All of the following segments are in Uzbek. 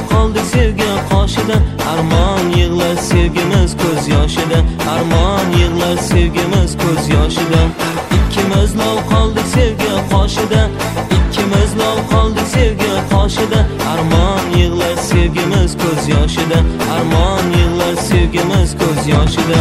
qoldik sevgi qoshida, armon yig'lar sevgimiz ko'z yoshida, armon yig'lar sevgimiz ko'z yoshida. Ikkimiz lol qoldik sevgi qoshida, ikkimiz lol qoldik sevgi qoshida, armon yig'lar sevgimiz ko'z yoshida, armon yig'lar sevgimiz ko'z yoshida.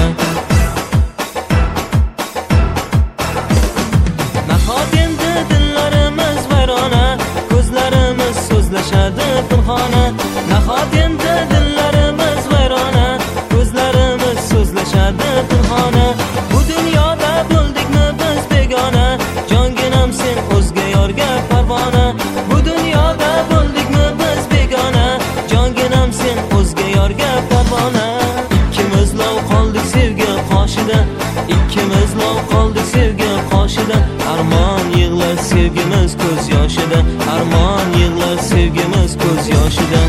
Nahot endi dillarimiz vayrona, ko'zlarimiz so'zlashadi pinhona. Nahot endi dillarimiz vayrona, ko'zlarimiz so'zlashadi pinhona. Bu dunyoda bo'ldikmi biz begona, jonginam sen o'zga yorga parvona. Bu dunyoda bo'ldikmi biz begona, jonginam sen o'zga yorga parvona. Ikkimiz lol qoldik sevgi qoshida, ikkimiz lol qoldik sevgi qoshida, armon yig'lar sevgimiz ko'z yoshida, armon yig'lar sevgimiz ko'z yoshida.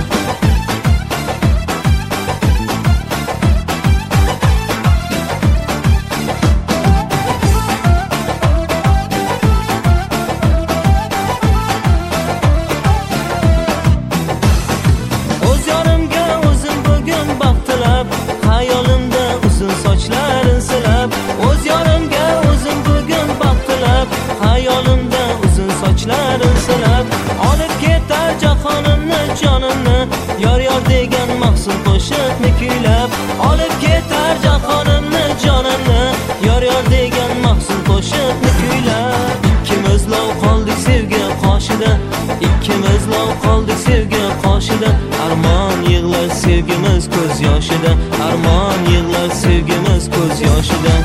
O'z yorimga o'zim bugun baxtilab, xayolimda uzun sochlarin silab. O'z yorimga o'zim bugun baxtilab, xayolimda uzun sochlarin silab. Olib ketar jahonimni jonimni, yor yor degan mahzun qo'shiqni kuylab. Olib ketar jahonimni jonimni, yor yor degan mahzun qo'shiqni kuylab. Ikkimiz lol qoldik sevgi qoshida, ikkimiz lol qoldik sevgi qoshida, armon yig'lar sevgimiz ko'z yoshida, armon yig'lar sevgimiz ko'z yoshida.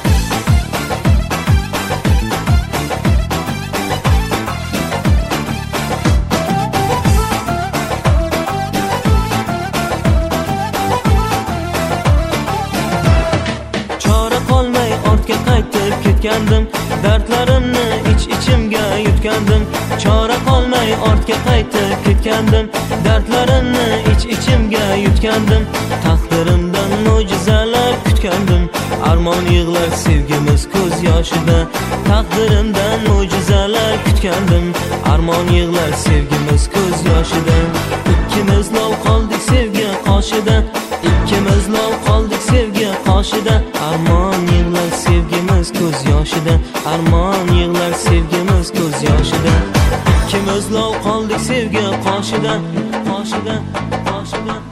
Chora qolmay ortga qaytib ketgandim, dardlarimni ich-ichimga yutgandim. Chora qolmay ortga qaytib ketgandim, dardlarimni ich-ichimga yutgandim. Taqdirimdan mo'jizalar kutgandim, armon yig'lar sevgimiz ko'z yoshida. Taqdirimdan mo'jizalar kutgandim, armon yig'lar sevgimiz ko'z yoshida. Ikkimiz lol qoldik sevgi qoshida, ikkimiz lol qoldik sevgi qoshida, armon yig'lar sevgimiz ko'z yoshida, armon yig'lar sevgimiz ko'z yoshida. Ikkimiz lol qoldik sevgi qoshida, qoshida, qoshida.